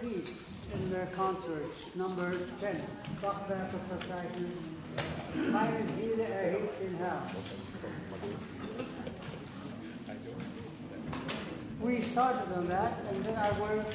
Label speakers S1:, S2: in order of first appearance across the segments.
S1: piece in the concert, number 10, Bachwerke Verzeichnis, Keine Seele erhebt den Herrn. We started on that, and then I will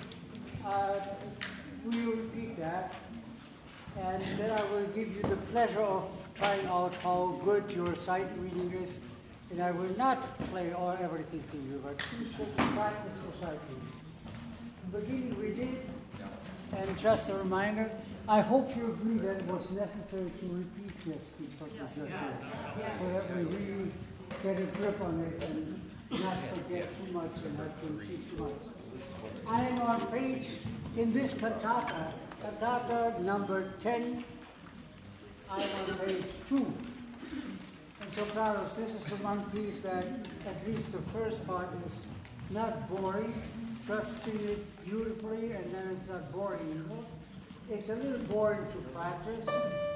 S1: repeat that, and then I will give you the pleasure of trying out how good your sight reading is, and I will not play everything to you, but you should practice your sight reading. In the beginning we did, and just a reminder, I hope you agree that it was necessary to repeat this speech what we just did, so that we really get a grip on it and not forget too much and not to repeat too much. I am on page, in this cantata, cantata number 10, I am on page 2. And sopranos, this is the one piece that, at least the first part, is not boring. Just sing it beautifully, and then it's not boring anymore. It's a little boring to practice.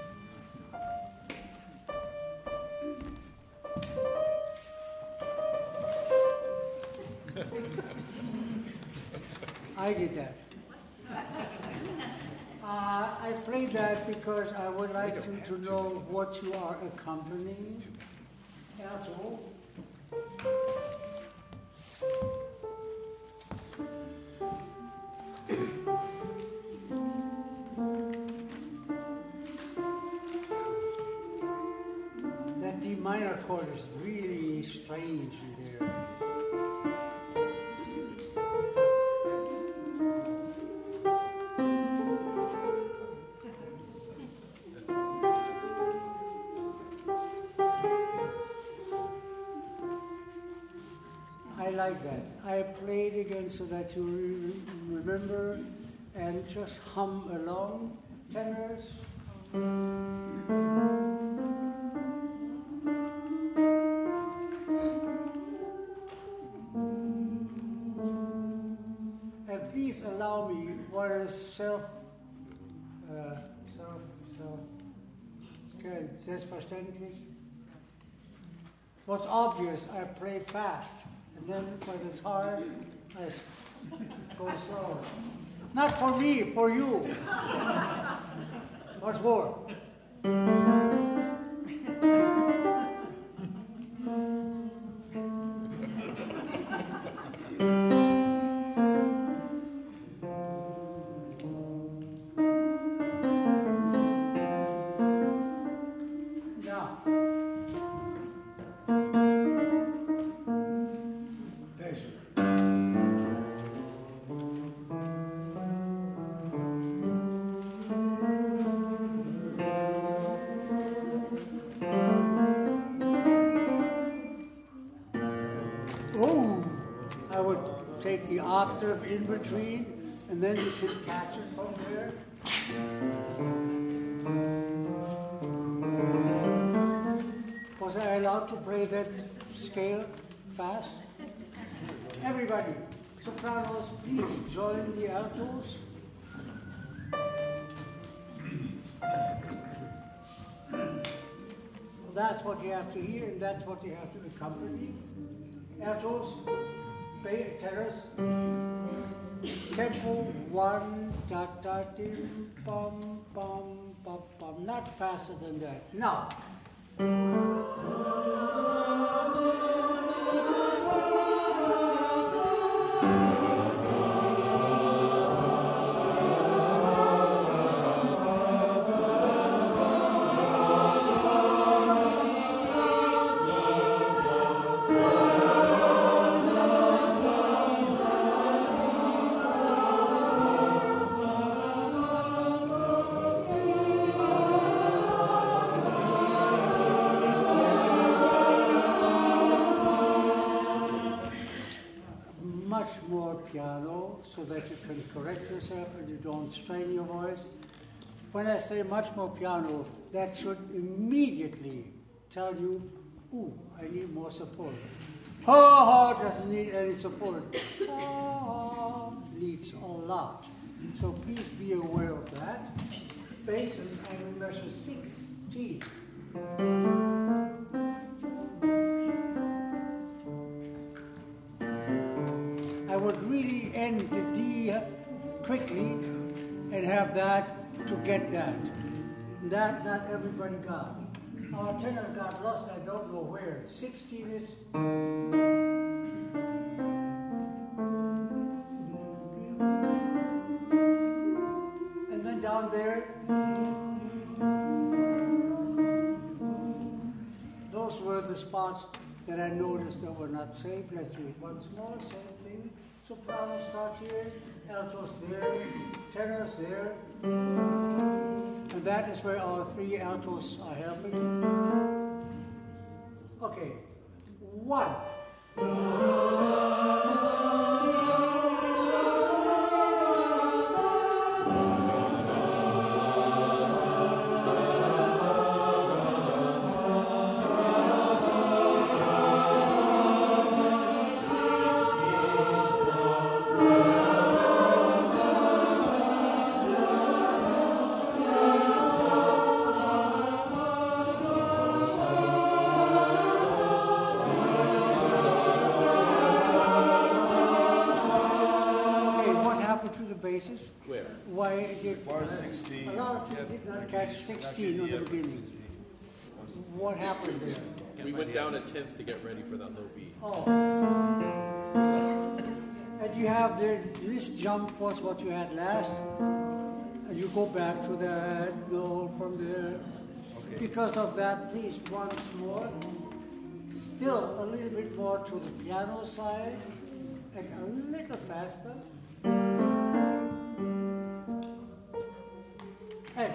S1: I did that. I played that because I would like you to know what you are accompanying. Alto. That D minor chord is really strange in there. I like that. I played again so that you remember and just hum along. Tenors. And please allow me what is selbstverständlich. What's obvious, I play fast. And then when it's hard, I go slow. Not for me, for you. What's more? Take the octave in between, and then you can catch it from there. Was I allowed to play that scale fast? Everybody, sopranos, please join the altos. That's what you have to hear, and that's what you have to accompany. Altos. Tenors, tempo 1, ta ta dim, bum bum bum bum. Not faster than that. Now. Piano so that you can correct yourself and you don't strain your voice. When I say much more piano, that should immediately tell you, ooh, I need more support. Ha ha doesn't need any support. Ha needs a lot. So please be aware of that. Basses, I will measure 16. I would really end the D quickly and have that to get that. That not everybody got. Our tenor got lost, I don't know where. 16 is... And then down there, those were the spots that I noticed that were not safe. Let's do it once more, same thing. Soprano start here, altos there, tenors there. And that is where our 3 altos are helping. Okay, 1.
S2: Where?
S1: Why did
S3: Bar 16.
S1: a lot of you did not catch 16 on the beginning? What happened there?
S2: We went down a 10th to get ready for that low B.
S1: Oh. And you have this jump was what you had last, and you go back to that note from there. Okay. Because of that, please once more. Still a little bit more to the piano side, and a little faster. And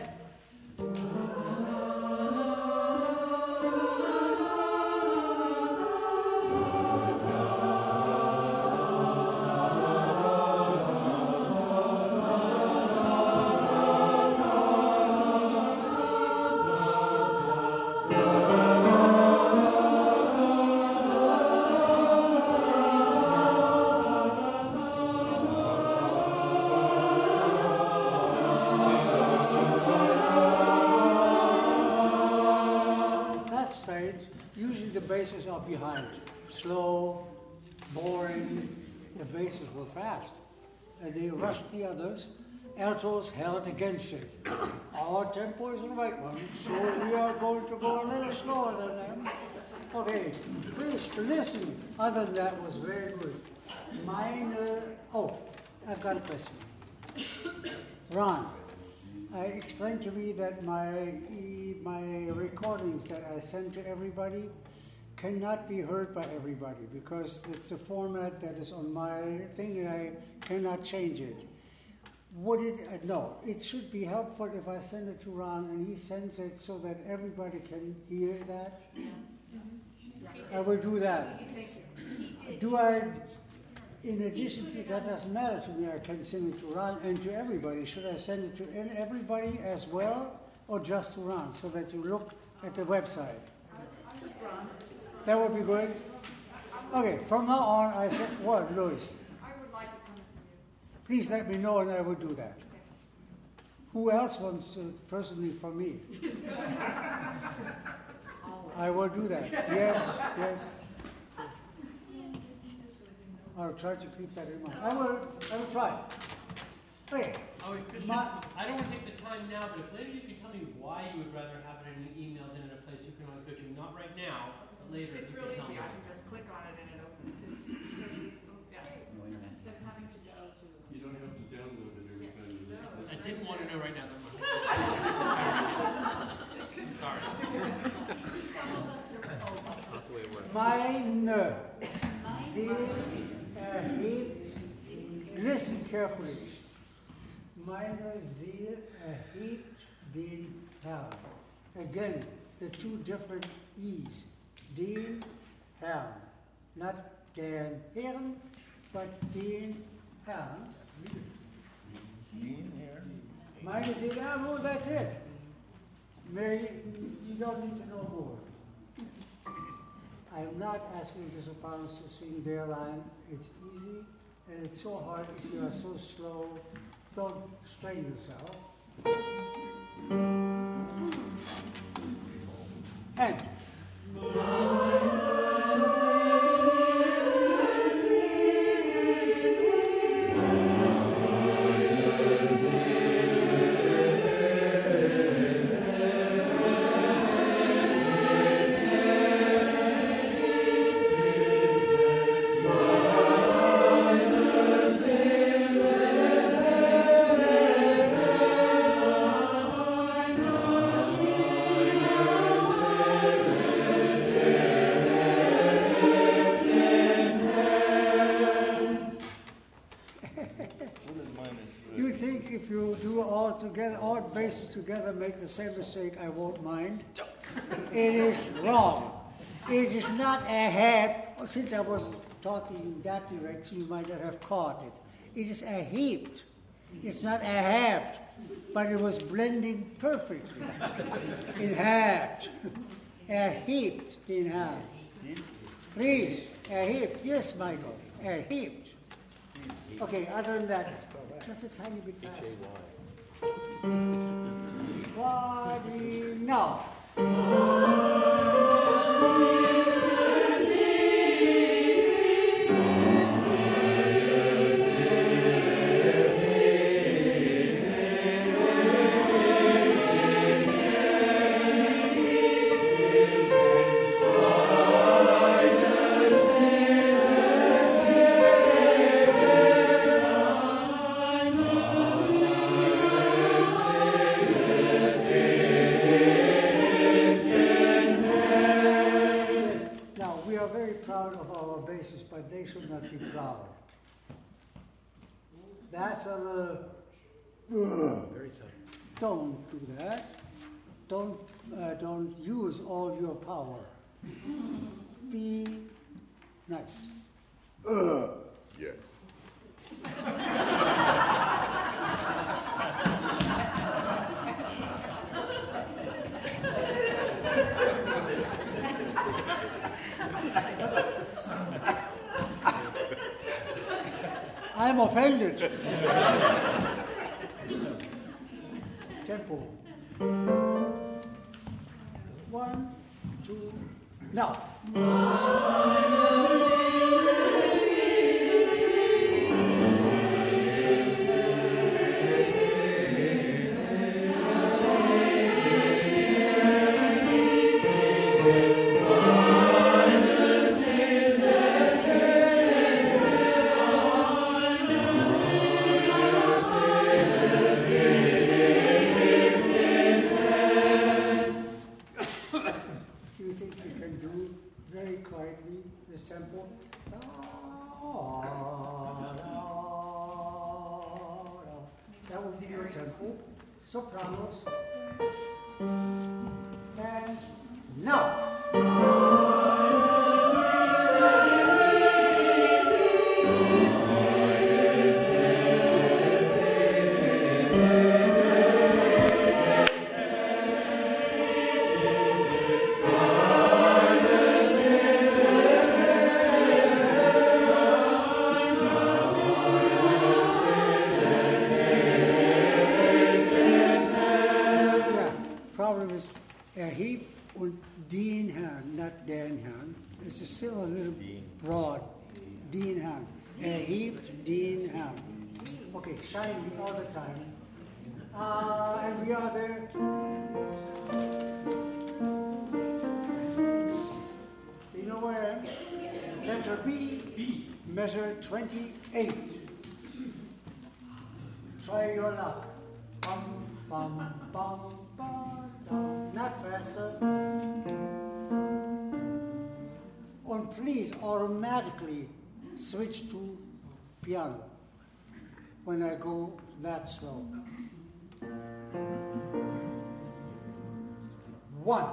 S1: usually the basses are behind. Slow, boring, the basses were fast. And they rushed the others. Altos held against it. Our tempo is the right one, so we are going to go a little slower than them. Okay, please listen. Other than that was very good. Minor, I've got a question. Ron, explain to me that my recordings that I send to everybody cannot be heard by everybody because it's a format that is on my thing and I cannot change it. Would it? No. It should be helpful if I send it to Ron and he sends it so that everybody can hear that. I will do that. Do I? In addition to that, doesn't matter to me. I can send it to Ron and to everybody. Should I send it to everybody as well, or just to Ron, so that you look at the website? That would be good. Okay. From now on, I said, what, Louis?
S4: I would like it coming from you.
S1: Please let me know, and I will do that. Who else wants to personally from me? I will do that. Yes, yes. I'll try to keep that in mind. I will try. Okay.
S5: I don't want to take the time now, but if later you can tell me why you would rather have it in an email than in a place you can always go to. Not right now, but later.
S4: It's real easy. I can just click on it and it opens. It's pretty easy. Yeah. Instead of having to go to.
S6: You don't have to download it every time you listen.
S5: I didn't want to know right now that Sorry.
S2: That's not the way it works.
S1: Meine sehr erhebt, listen carefully. Meine sehr erhebt den Herrn. Again, the two different E's. Den Herrn. Not den Herrn, but den Herrn. Meine sehr, no, that's it. Mary, you don't need to know more. I'm not asking the sopranos to sing their line. It's easy, and it's so hard if you are so slow. Don't strain yourself. And You think if you do all together, all bases together, make the same mistake, I won't mind? It is wrong. It is not a heap. Since I was talking in that direction, you might not have caught it. It is a heaped. It's not a halved, but it was blending perfectly. It halved. A heaped, den halved. Please, a heaped. Yes, Michael, a heaped. Okay, other than that, just a tiny bit faster. Body, now. But they should not be proud. That's a little. Don't do that. Don't use all your power. Be nice.
S3: Yes.
S1: I'm offended. Tempo. 1, 2, now. That would be your tempo. Sopranos. And now. Erhebt und den Herrn, not den Herrn. It's still a little broad. Den Herrn. Erhebt den Herrn. Okay, shining all the time. And we are there. You know where I am? Letter B, measure 28. Try your luck. Bum, bum, bum, bum, bum. Not faster. And please automatically switch to piano when I go that slow. 1.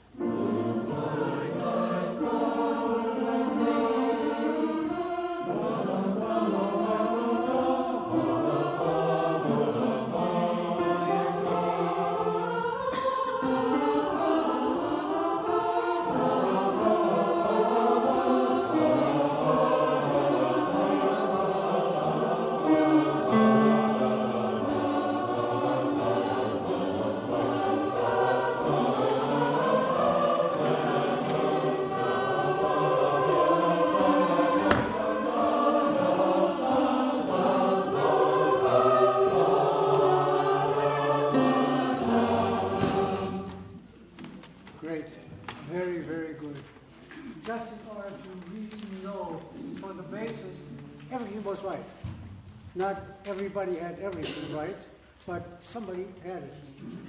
S1: Great. Very, very good. Just in order to really know for the basis, everything was right. Not everybody had everything right, but somebody had it.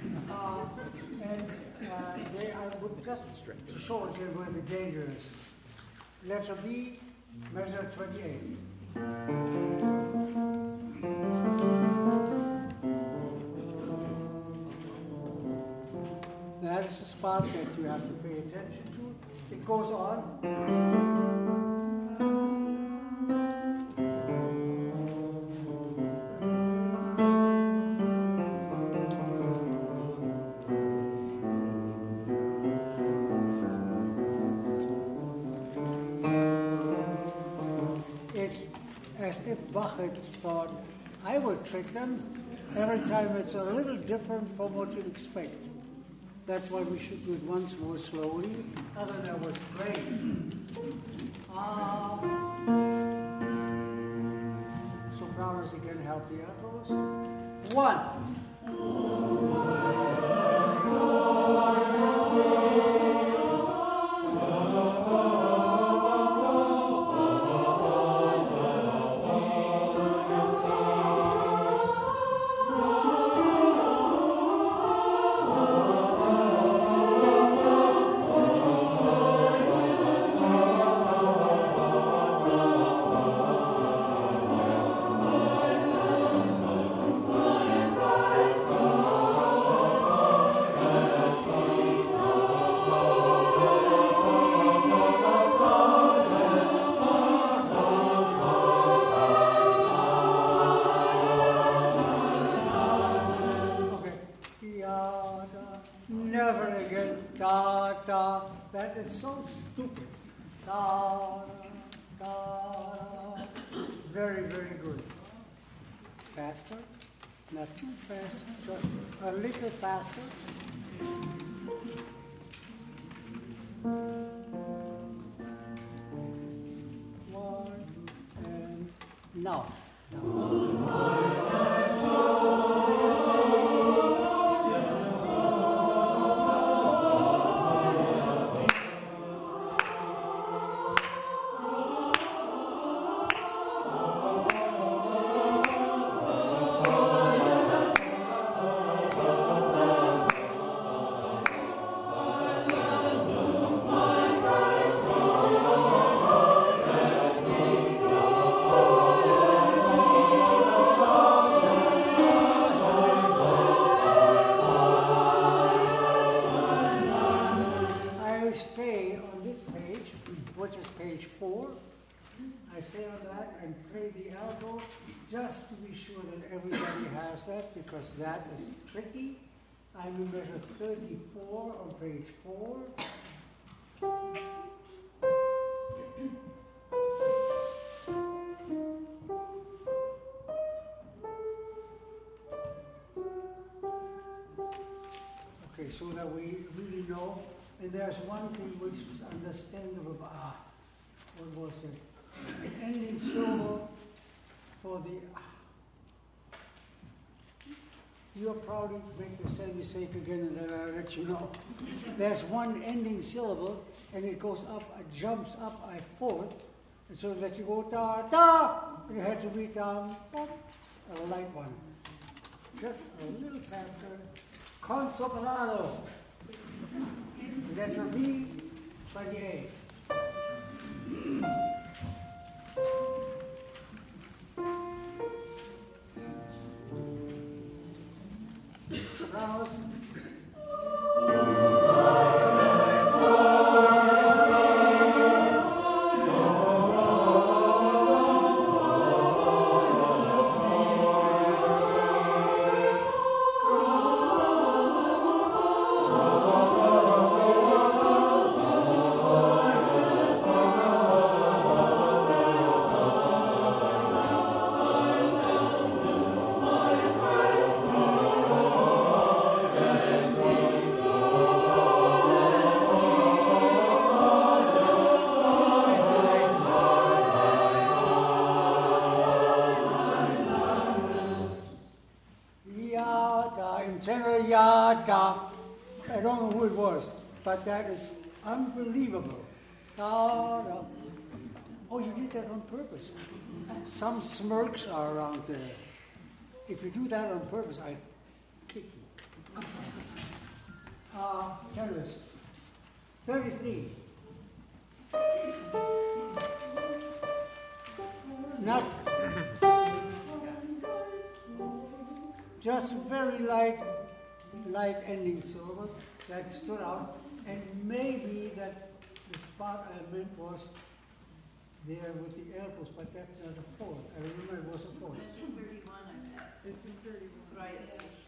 S1: I would just to show again where the danger is. Letter B, measure 28. part that you have to pay attention to. It goes on. It's as if Bach had thought, I will trick them. Every time it's a little different from what you'd expect. That's why we should do it once more slowly. Other than that was great. Sopranos again help the altos. 1. Never again, da, da. That is so stupid. Da, da. Very, very good. Faster, not too fast, just a little faster. One, and now. I stay on that and play the alto just to be sure that everybody has that, because that is tricky. I'm in measure 34 on page 4. Okay, so that we really know. And there's one thing which is understandable. What was it? An ending syllable for the. You'll probably make the same mistake again, and then I'll let you know. There's one ending syllable, and it goes up, it jumps up a fourth, and so that you go da da, and you have to read down a light one, just a little faster. Con soprano. Letter B, 28. Sopranos. I don't know who it was, but that is unbelievable. Da, da. Oh, you did that on purpose. Some smirks are around there. If you do that on purpose, I'd kick you. Tennis. 33. Not just very light light ending syllables that stood out, and maybe that the spot I meant was there with the elbows, but that's not a fourth. I remember it was a fourth.
S4: It's in 31, I bet. It's in 31. Right.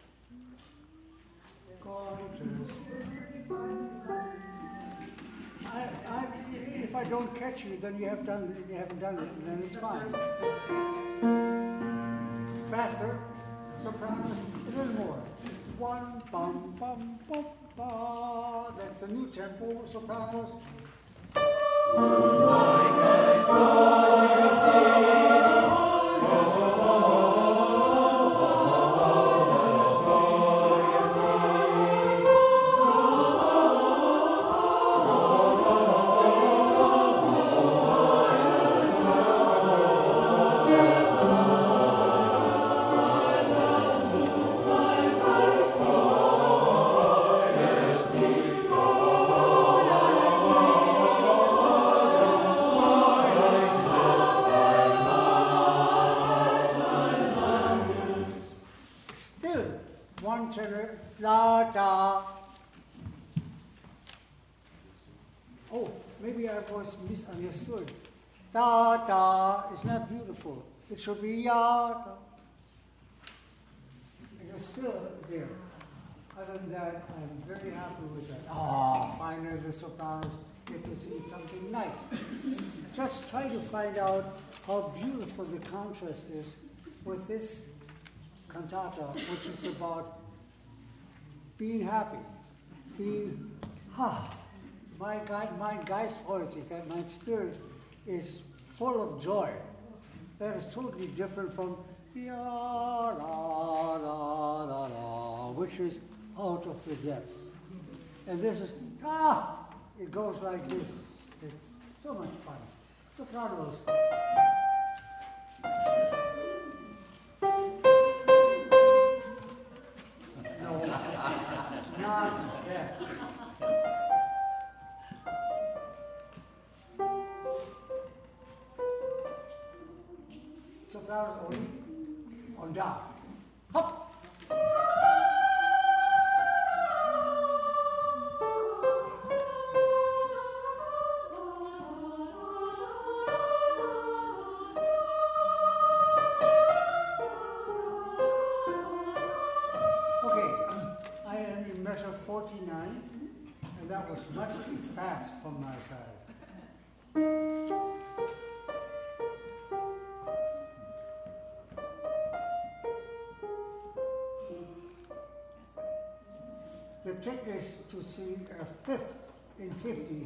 S1: If I don't catch you, then you haven't done it, and then it's fine. Faster, sopranos, a little more. One, bum, bum, bum, ba. That's the new tempo, sopranos. Da, da. Oh, maybe I was misunderstood. Da, da is not beautiful. It should be ya, da. It is still there. Other than that, I'm very happy with that. Ah, finally the sopranos get to sing something nice. Just try to find out how beautiful the contrast is with this cantata, which is about being happy, being, my God, my Geistfreut sich, that my spirit is full of joy. That is totally different from ya, da, da, da, da, which is out of the depths. And this is, it goes like this. It's so much fun. Sopranos. Not that. Sopranos only on down. Hop. Measure 49, and that was much too fast from my side. The trick is to sing a fifth in 50.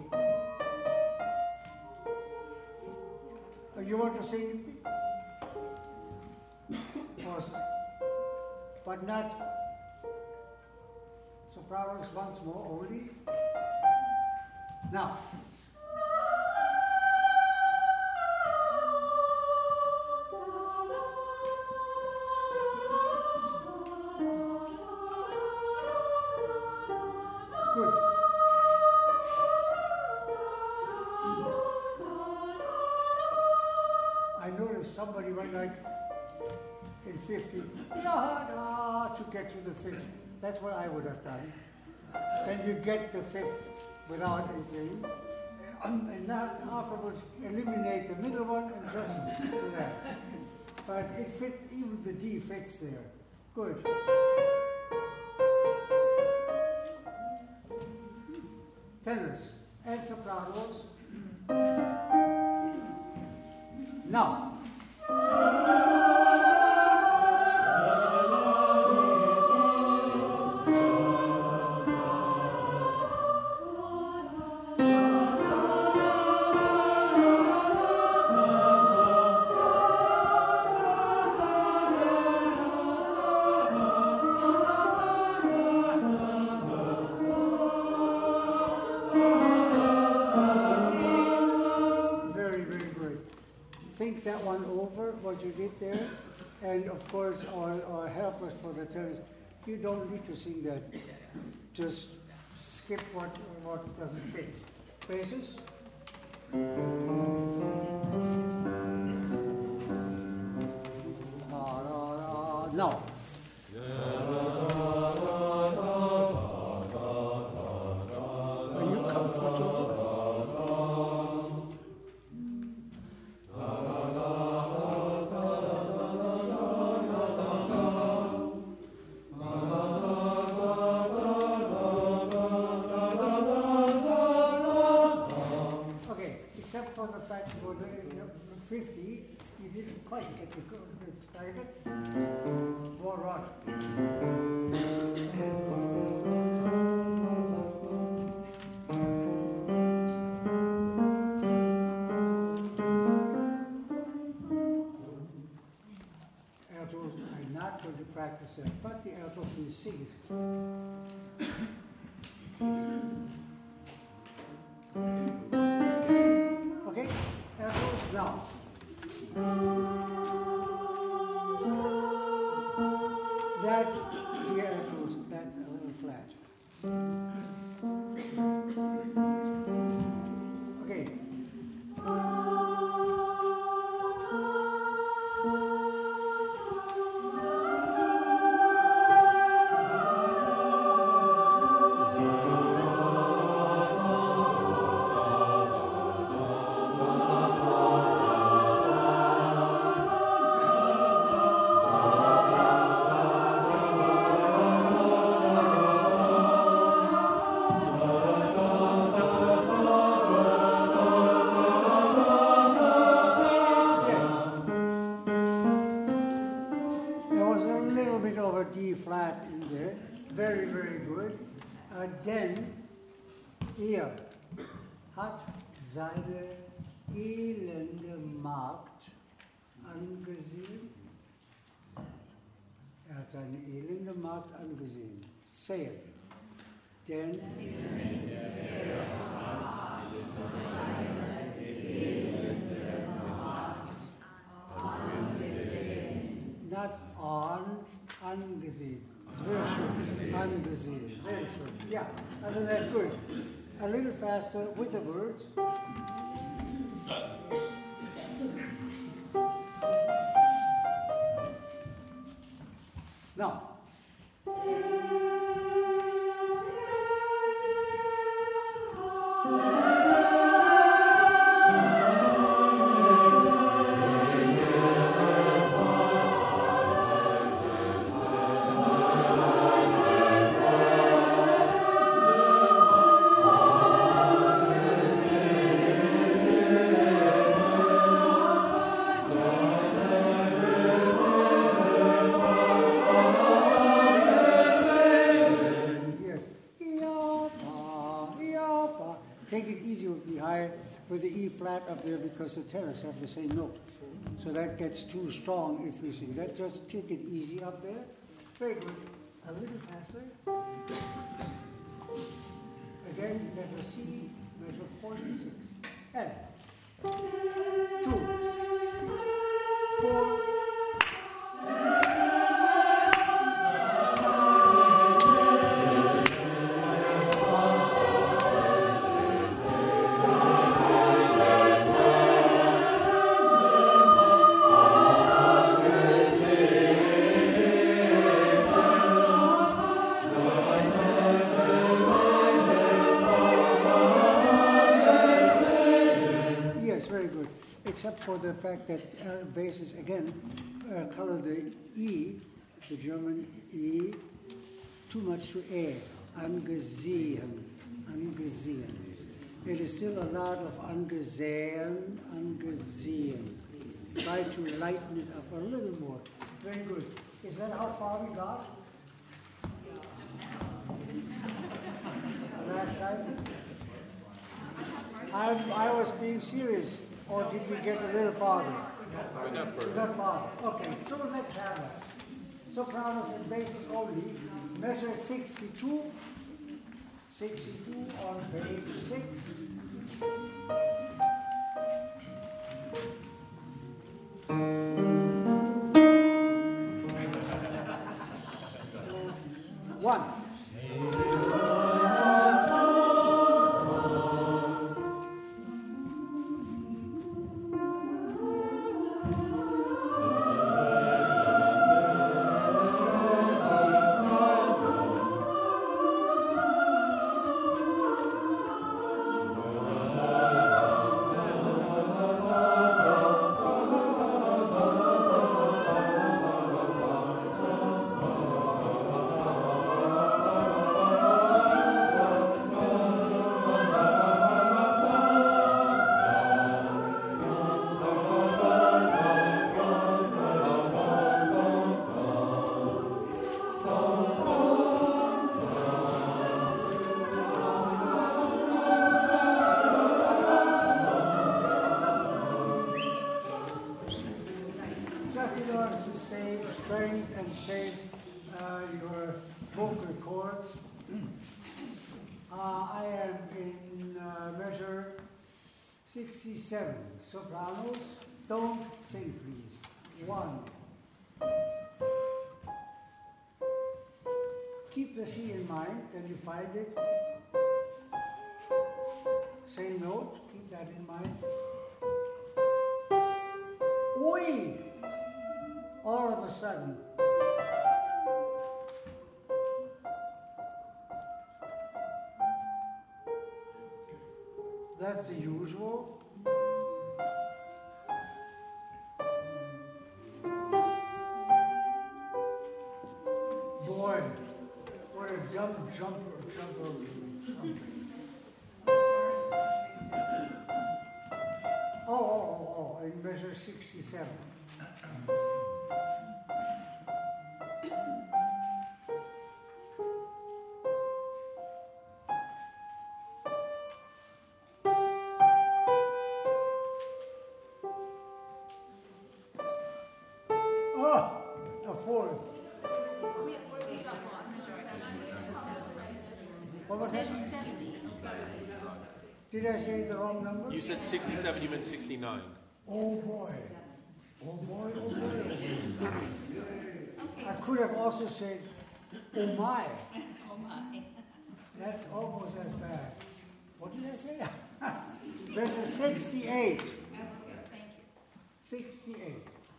S1: You want to sing? But not sopranos once more only. Now. Good. I noticed somebody went like in 50, to get to the 50. That's what I would have done. Then you get the fifth without anything, and now afterwards eliminate the middle one and just do that. But it fit, even the D fits there. Good. Tenors and sopranos. Now. Think that one over, what you did there, and of course our helpers for the tenors, you don't need to sing that. Just skip what doesn't fit. Basses. No. 50, you didn't quite get the good started. More rock. Altos, I'm not going to practice that, but the alto piece sings. Okay, altos now. That, dear altos, that's a little flat. Okay. D flat in there, very, very good. Then, hier, hat seine elende Magd angesehen. Hat seine elende Magd angesehen. Say it. Denn not on, angesehen. It's very short. Angesehen. Very short. Yeah, other than that, good. A little faster with the words. Now. Take it easy with the high, with the E flat up there because the tenors have the same note. So that gets too strong if we sing that. Just take it easy up there. Very good. A little faster. Again, letter C, measure 46. And 2, 4. Except for the fact that basses, again, color the E, the German E, too much to A. Angesehen, angesehen. It is still a lot of angesehen, angesehen. Try to lighten it up a little more. Very good. Is that how far we got? Last time? I was being serious. Or did we get a little farther?
S2: We got further.
S1: We got farther. Okay, so let's have that. Sopranos and basses only. Measure 62. 62 on page 6. One. your vocal cords. I am in measure 67. Sopranos, don't sing, please. 1. Keep the C in mind, then you find it. Same note, keep that in mind. Oi! All of a sudden. That's the usual. Boy, what a dumb jumper. Oh, in measure 67. Oh, a 4th.
S4: We got lost.
S1: What was that?
S4: Measure 70.
S1: Did I say the wrong number?
S2: You said 67, you meant 69.
S1: Oh boy. Oh boy, oh boy. I could have also said, oh my.
S4: Oh my.
S1: That's almost as bad. What did I say? Measure 68.
S4: Thank you.
S1: 68.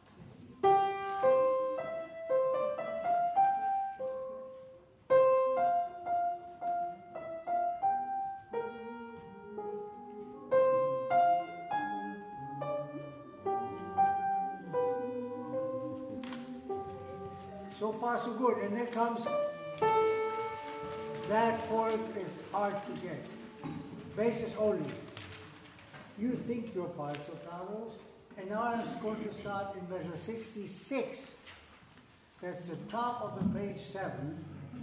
S1: So far, so good. And then comes that 4th is hard to get. Basis only. You think your parts sopranos, and now I'm going to start in measure 66. That's the top of the page 7.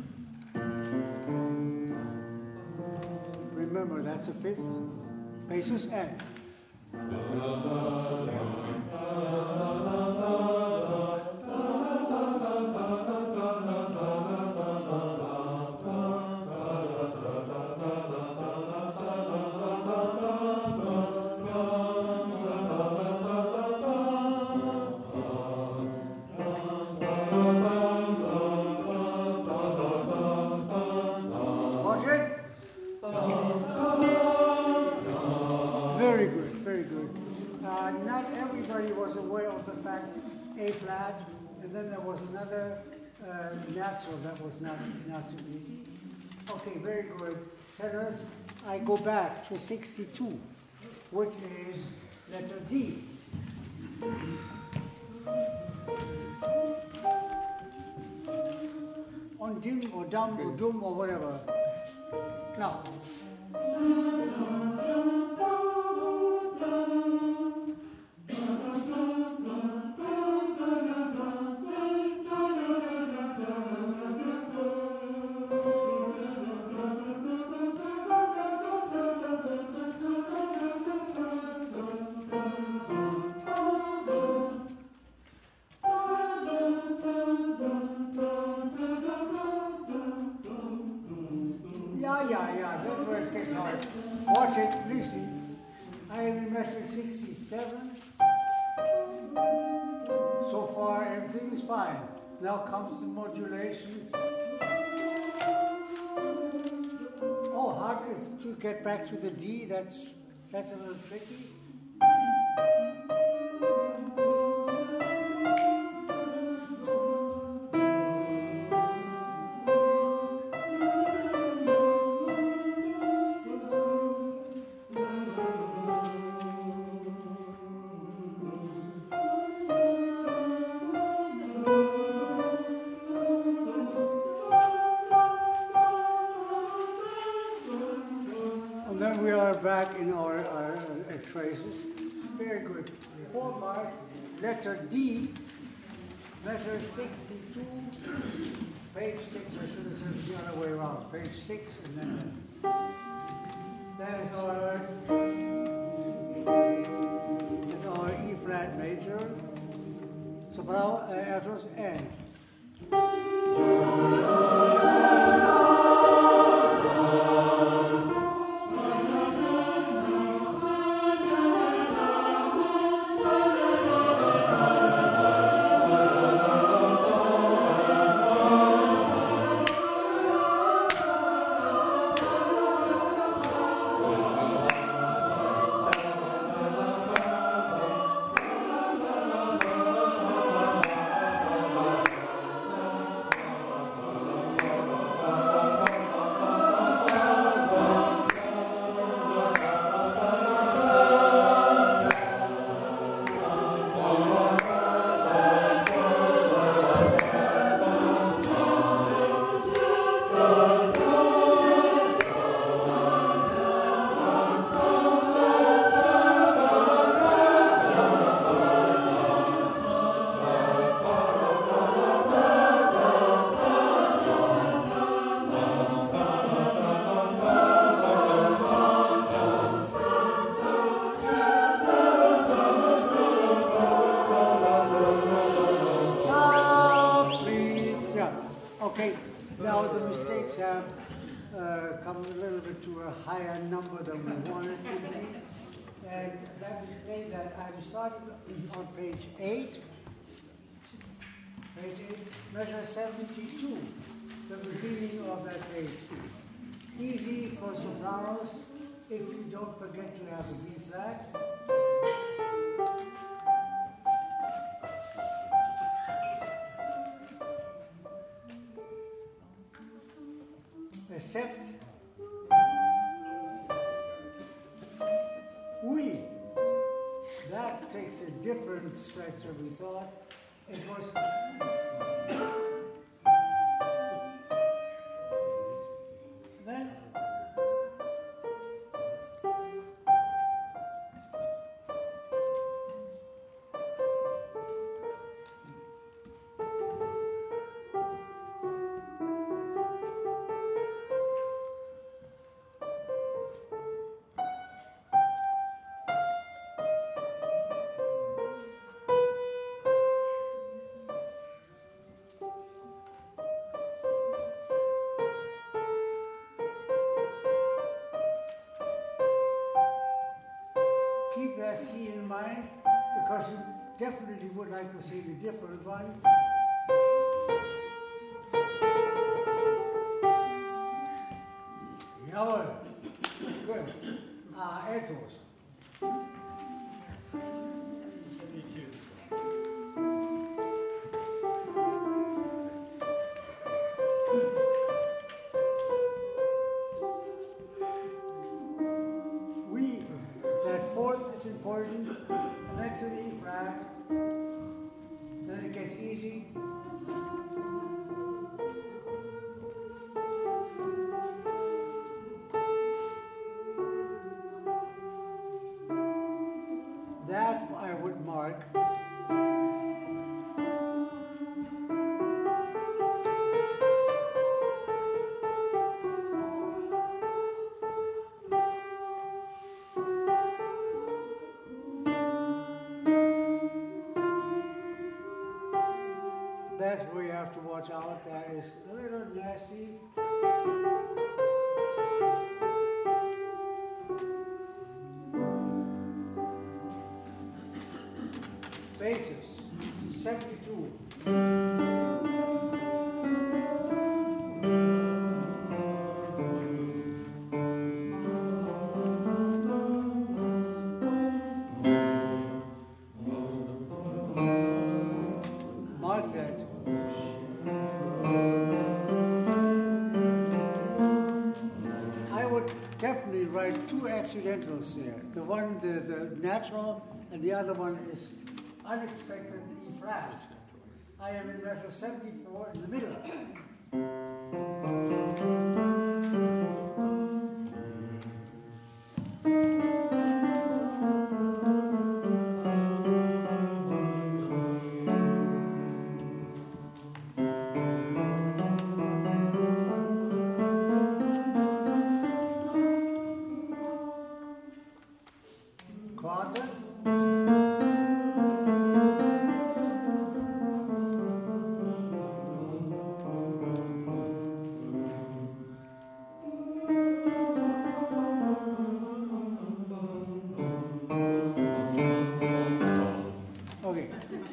S1: Remember, that's a 5th. Basis and. Watch it. Very good, very good. Not everybody was aware of the fact A flat, and then there was another natural that was not too easy. Okay, very good. Tenors, I go back to 62, which is letter D. On dim or dum or dum or whatever. Now. Yeah, that word gets hard. Watch it, listen. I am in measure 67. So far, everything is fine. Now comes the modulation. Oh, hard is to get back to the D. That's a little tricky. And then we are back in our traces. Very good. 4 bars, letter D, measure 62, page 6. I should have said the other way around. Page 6, and then that is our E flat major, soprano, altos, and. Okay, now the mistakes have come a little bit to a higher number than we wanted to be. And let's say that I'm starting on page 8. Page 8, measure 72, the beginning of that page. Easy for sopranos if you don't forget to have a B flat. Except we. That takes a different stretch than we thought. It was then keep that C in mind, because you definitely would like to sing a different one. Yeah, good. Altos.
S5: 72.
S1: That fourth is important, and then to the E flat, then it gets easy. That I would mark. That's where you have to watch out. That is a little nasty. Basis, 72. Mark that. I would definitely write two accidentals there. The one, the natural, and the other one is unexpected E flat. I am in measure 74 in the middle. Quarter. Okay.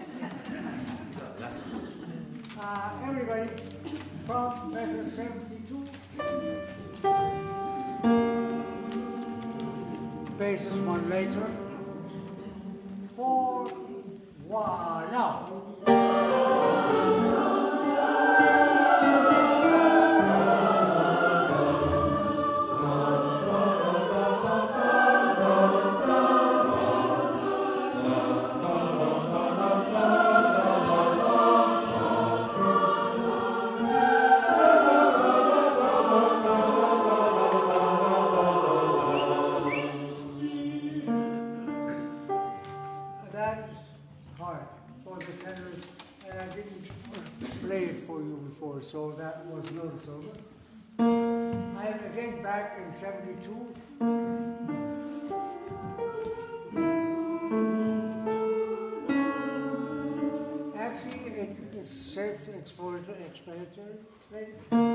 S1: Everybody from measure 72. Basis one later. 4, 1, now. That's hard for the tenors, and I didn't play it for you before, so that was noticeable. I am again back in 72. Actually, it is self-explanatory. Right?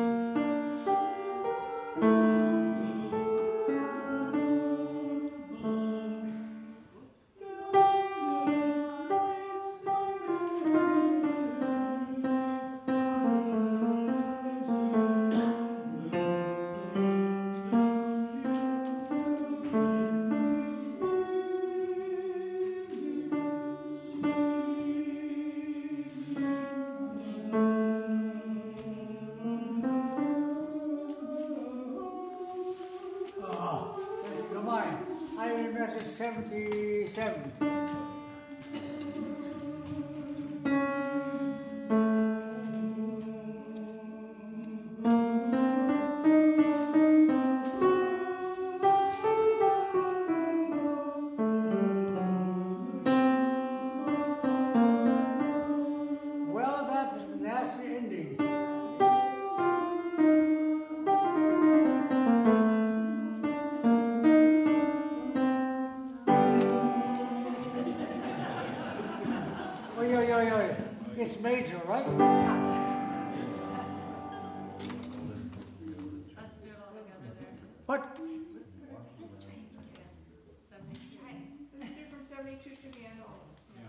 S1: Come on, I remember 77. Well, that is a nasty ending. Oi, oi, oi, oi. It's major, right?
S4: Let's do it all together there.
S1: What?
S4: 72. Let's do from 72 to the end all.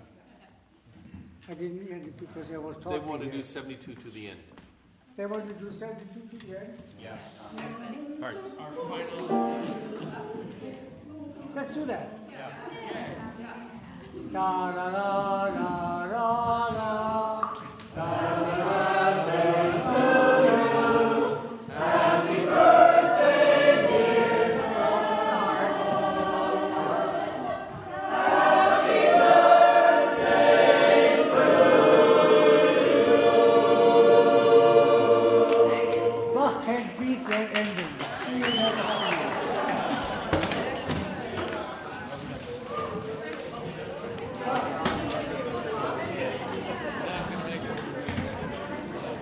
S1: I didn't hear it because I was
S2: They
S1: talking.
S2: want to
S1: here.
S2: do 72 to the end.
S1: They want to do 72 to the end?
S2: All right.
S5: Our final,
S1: Let's do that. Da da da da.